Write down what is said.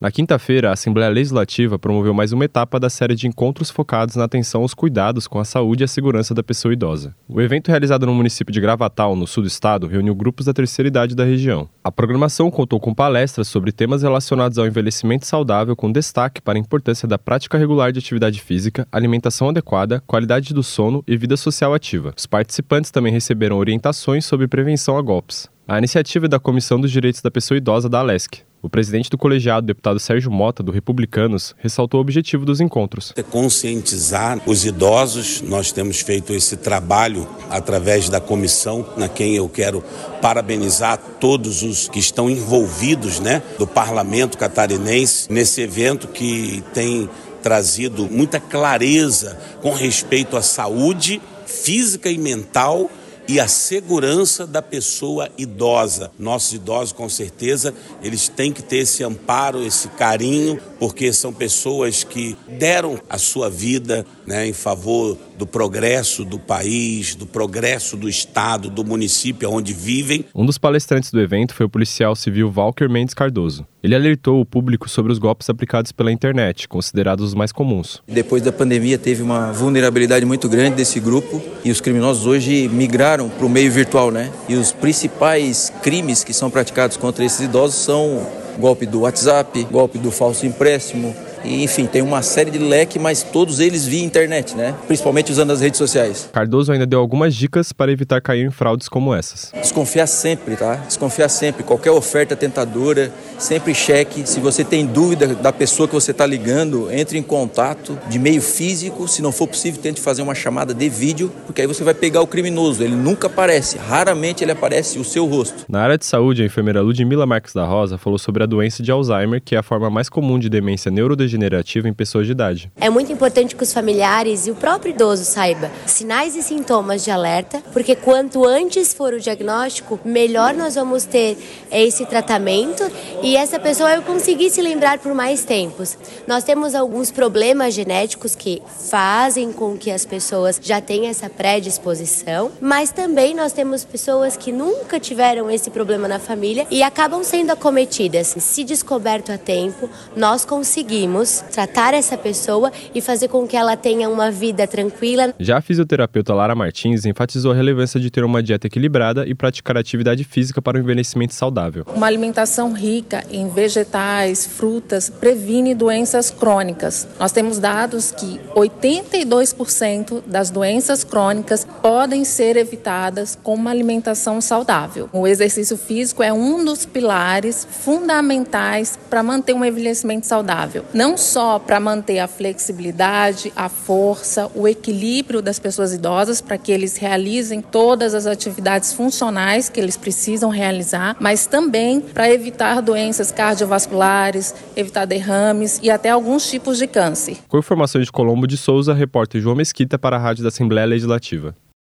Na quinta-feira, a Assembleia Legislativa promoveu mais uma etapa da série de encontros focados na atenção aos cuidados com a saúde e a segurança da pessoa idosa. O evento, realizado no município de Gravatal, no sul do estado, reuniu grupos da terceira idade da região. A programação contou com palestras sobre temas relacionados ao envelhecimento saudável, com destaque para a importância da prática regular de atividade física, alimentação adequada, qualidade do sono e vida social ativa. Os participantes também receberam orientações sobre prevenção a golpes. A iniciativa é da Comissão dos Direitos da Pessoa Idosa da Alesc. O presidente do colegiado, deputado Sérgio Mota, do Republicanos, ressaltou o objetivo dos encontros. Conscientizar os idosos. Nós temos feito esse trabalho através da comissão, na quem eu quero parabenizar todos os que estão envolvidos, do parlamento catarinense, nesse evento que tem trazido muita clareza com respeito à saúde física e mental e a segurança da pessoa idosa. Nossos idosos, com certeza, eles têm que ter esse amparo, esse carinho, porque são pessoas que deram a sua vida em favor do progresso do país, do progresso do estado, do município onde vivem. Um dos palestrantes do evento foi o policial civil Walker Mendes Cardoso. Ele alertou o público sobre os golpes aplicados pela internet, considerados os mais comuns. Depois da pandemia teve uma vulnerabilidade muito grande desse grupo e os criminosos hoje migraram para o meio virtual, E os principais crimes que são praticados contra esses idosos são golpe do WhatsApp, golpe do falso empréstimo. E, enfim, tem uma série de leque, mas todos eles via internet, Principalmente usando as redes sociais. Cardoso ainda deu algumas dicas para evitar cair em fraudes como essas. Desconfiar sempre, Desconfiar sempre. Qualquer oferta tentadora, sempre cheque. Se você tem dúvida da pessoa que você está ligando, entre em contato de meio físico. Se não for possível, tente fazer uma chamada de vídeo, porque aí você vai pegar o criminoso. Ele nunca aparece, raramente ele aparece o seu rosto. Na área de saúde, a enfermeira Ludmila Marques da Rosa falou sobre a doença de Alzheimer, que é a forma mais comum de demência neurodegenerativa em pessoas de idade. É muito importante que os familiares e o próprio idoso saiba sinais e sintomas de alerta, porque quanto antes for o diagnóstico, melhor nós vamos ter esse tratamento e essa pessoa vai conseguir se lembrar por mais tempos. Nós temos alguns problemas genéticos que fazem com que as pessoas já tenham essa predisposição, mas também nós temos pessoas que nunca tiveram esse problema na família e acabam sendo acometidas. Se descoberto a tempo, nós conseguimos tratar essa pessoa e fazer com que ela tenha uma vida tranquila. Já a fisioterapeuta Lara Martins enfatizou a relevância de ter uma dieta equilibrada e praticar atividade física para um envelhecimento saudável. Uma alimentação rica em vegetais, frutas, previne doenças crônicas. Nós temos dados que 82% das doenças crônicas podem ser evitadas com uma alimentação saudável. O exercício físico é um dos pilares fundamentais para manter um envelhecimento saudável. Não só para manter a flexibilidade, a força, o equilíbrio das pessoas idosas, para que eles realizem todas as atividades funcionais que eles precisam realizar, mas também para evitar doenças cardiovasculares, evitar derrames e até alguns tipos de câncer. Com informações de Colombo de Souza, repórter João Mesquita para a Rádio da Assembleia Legislativa.